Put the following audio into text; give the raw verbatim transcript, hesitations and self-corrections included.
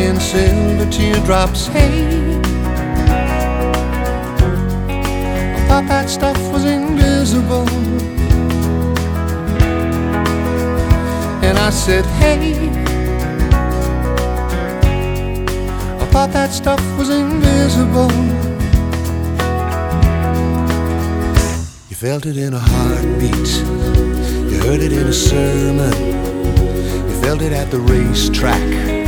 in silver teardrops. Hey, I thought that stuff was invisible. And I said, hey, I thought that stuff was invisible. You felt it in a heartbeat, you heard it in a sermon, you felt it at the racetrack,